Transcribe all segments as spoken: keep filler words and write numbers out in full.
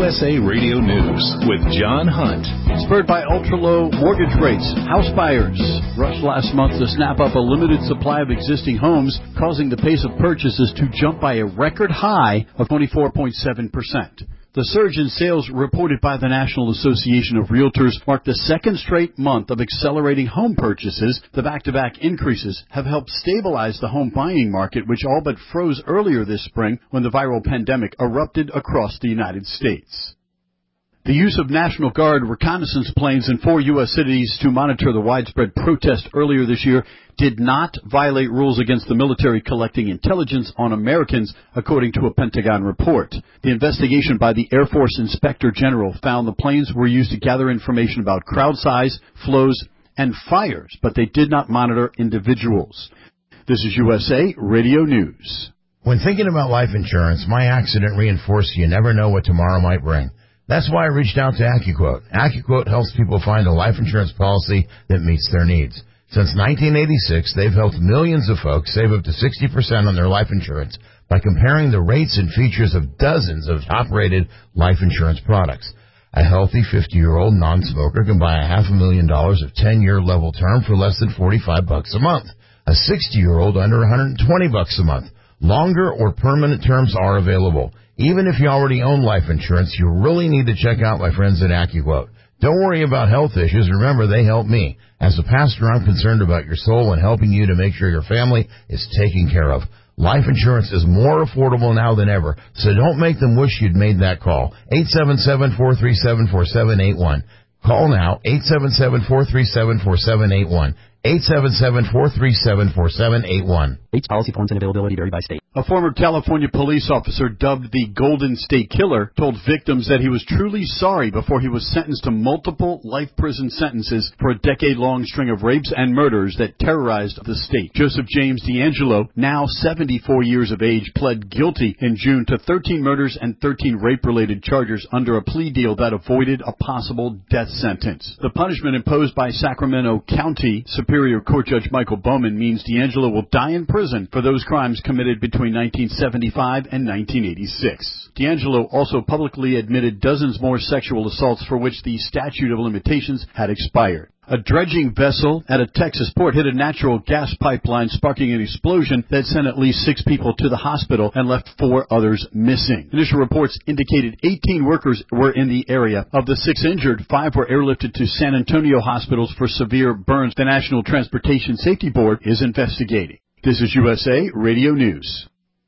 U S A Radio News with John Hunt. Spurred by ultra-low mortgage rates, house buyers rushed last month to snap up a limited supply of existing homes, causing the pace of purchases to jump by a record high of twenty-four point seven percent. The surge in sales reported by the National Association of Realtors marked the second straight month of accelerating home purchases. The back-to-back increases have helped stabilize the home buying market, which all but froze earlier this spring when the viral pandemic erupted across the United States. The use of National Guard reconnaissance planes in four U S cities to monitor the widespread protest earlier this year did not violate rules against the military collecting intelligence on Americans, according to a Pentagon report. The investigation by the Air Force Inspector General found the planes were used to gather information about crowd size, flows, and fires, but they did not monitor individuals. This is U S A Radio News. When thinking about life insurance, my accident reinforced you never know what tomorrow might bring. That's why I reached out to AccuQuote. AccuQuote helps people find a life insurance policy that meets their needs. Since nineteen eighty-six, they've helped millions of folks save up to sixty percent on their life insurance by comparing the rates and features of dozens of top-rated life insurance products. A healthy fifty-year-old non-smoker can buy a half a million dollars of ten-year level term for less than forty-five bucks a month. A sixty-year-old under one hundred twenty bucks a month. Longer or permanent terms are available. Even if you already own life insurance, you really need to check out my friends at AccuQuote. Don't worry about health issues. Remember, they help me. As a pastor, I'm concerned about your soul and helping you to make sure your family is taken care of. Life insurance is more affordable now than ever, so don't make them wish you'd made that call. eight seven seven, four three seven, four seven eight one. Call now, eight seven seven, four three seven, four seven eight one. eight seven seven, four three seven, four seven eight one. H policy forms and availability vary by state. A former California police officer dubbed the Golden State Killer told victims that he was truly sorry before he was sentenced to multiple life prison sentences for a decade-long string of rapes and murders that terrorized the state. Joseph James D'Angelo, now seventy-four years of age, pled guilty in June to thirteen murders and thirteen rape-related charges under a plea deal that avoided a possible death sentence. The punishment imposed by Sacramento County Superior Court Judge Michael Bowman means D'Angelo will die in prison for those crimes committed between nineteen seventy-five and nineteen eighty-six. D'Angelo also publicly admitted dozens more sexual assaults for which the statute of limitations had expired. A dredging vessel at a Texas port hit a natural gas pipeline, sparking an explosion that sent at least six people to the hospital and left four others missing. Initial reports indicated eighteen workers were in the area. Of the six injured, five were airlifted to San Antonio hospitals for severe burns. The National Transportation Safety Board is investigating. This is U S A Radio News.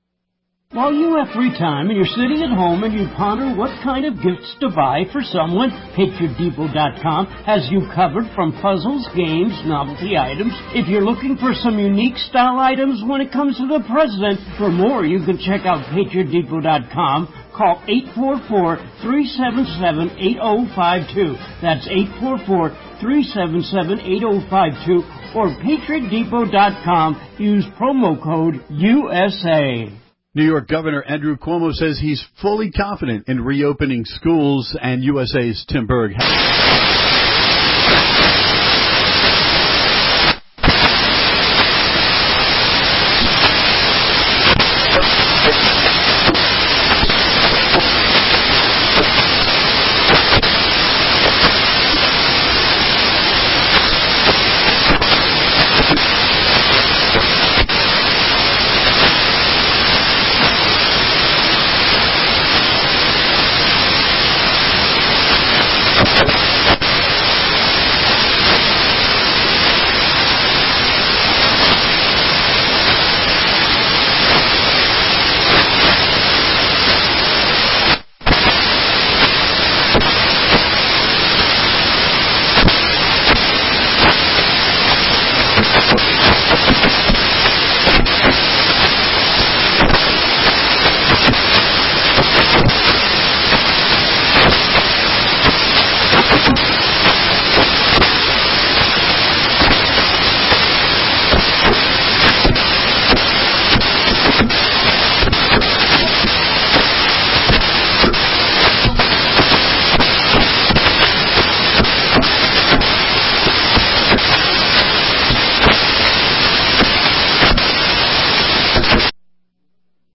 While you have free time and you're sitting at home and you ponder what kind of gifts to buy for someone, Patriot Depot dot com has you covered from puzzles, games, novelty items. If you're looking for some unique style items when it comes to the president, for more you can check out Patriot Depot dot com. Call eight four four, three seven seven, eight zero five two. That's eight four four, three seven seven, eight zero five two. Or Patriot Depot dot com. Use promo code U S A. New York Governor Andrew Cuomo says he's fully confident in reopening schools, and U S A's Tim Berg.